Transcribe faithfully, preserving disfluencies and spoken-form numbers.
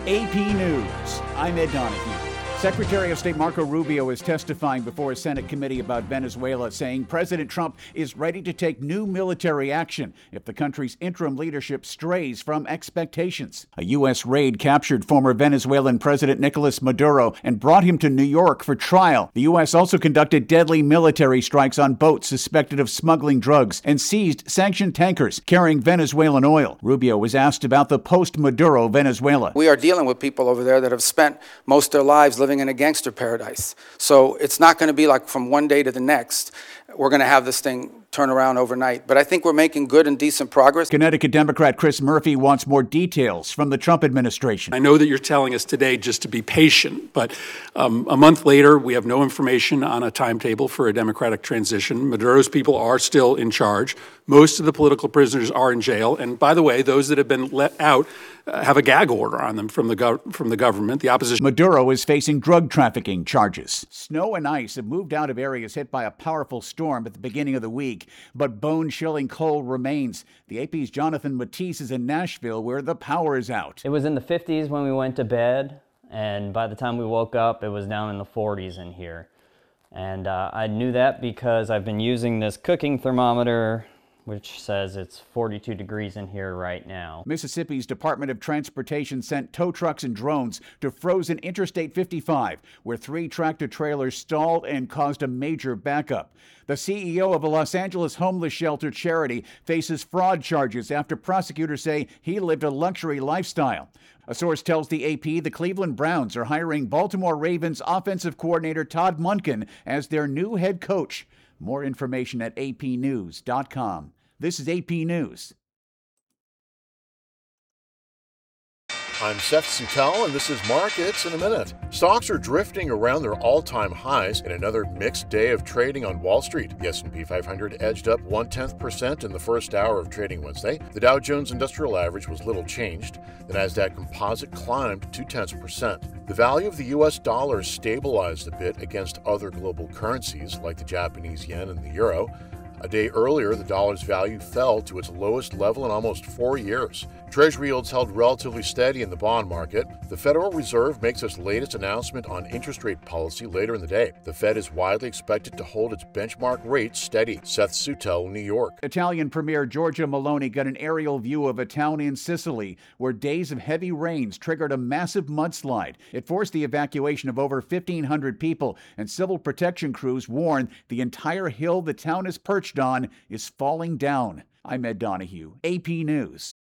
A P News, I'm Ed Donahue. Secretary of State Marco Rubio is testifying before a Senate committee about Venezuela, saying President Trump is ready to take new military action if the country's interim leadership strays from expectations. A U S raid captured former Venezuelan President Nicolas Maduro and brought him to New York for trial. The U S also conducted deadly military strikes on boats suspected of smuggling drugs and seized sanctioned tankers carrying Venezuelan oil. Rubio was asked about the post-Maduro Venezuela. We are dealing with people over there that have spent most of their lives living in a gangster paradise. So it's not going to be like from one day to the next, we're going to have this thing turn around overnight. But I think we're making good and decent progress. Connecticut Democrat Chris Murphy wants more details from the Trump administration. I know that you're telling us today just to be patient, but um, a month later, we have no information on a timetable for a democratic transition. Maduro's people are still in charge. Most of the political prisoners are in jail. And by the way, those that have been let out uh, have a gag order on them from the gov- from the government. The opposition. Maduro is facing drug trafficking charges. Snow and ice have moved out of areas hit by a powerful storm at the beginning of the week, but bone-chilling cold remains. The A P's Jonathan Matisse is in Nashville, where the power is out. It was in the fifties when we went to bed, and by the time we woke up, it was down in the forties in here. And uh, I knew that because I've been using this cooking thermometer, which says it's forty-two degrees in here right now. Mississippi's Department of Transportation sent tow trucks and drones to frozen Interstate fifty-five, where three tractor-trailers stalled and caused a major backup. The C E O of a Los Angeles homeless shelter charity faces fraud charges after prosecutors say he lived a luxury lifestyle. A source tells the A P the Cleveland Browns are hiring Baltimore Ravens offensive coordinator Todd Monken as their new head coach. More information at A P news dot com. This is A P News. I'm Seth Sutel, and this is Markets in a Minute. Stocks are drifting around their all-time highs in another mixed day of trading on Wall Street. The S and P five hundred edged up one-tenth percent in the first hour of trading Wednesday. The Dow Jones Industrial Average was little changed. The Nasdaq Composite climbed two-tenths percent. The value of the U S dollar stabilized a bit against other global currencies like the Japanese yen and the euro. A day earlier, the dollar's value fell to its lowest level in almost four years. Treasury yields held relatively steady in the bond market. The Federal Reserve makes its latest announcement on interest rate policy later in the day. The Fed is widely expected to hold its benchmark rate steady. Seth Sutel, New York. Italian Premier Giorgia Meloni got an aerial view of a town in Sicily where days of heavy rains triggered a massive mudslide. It forced the evacuation of over fifteen hundred people, and civil protection crews warn the entire hill the town is perched on is falling down. I'm Ed Donahue, A P News.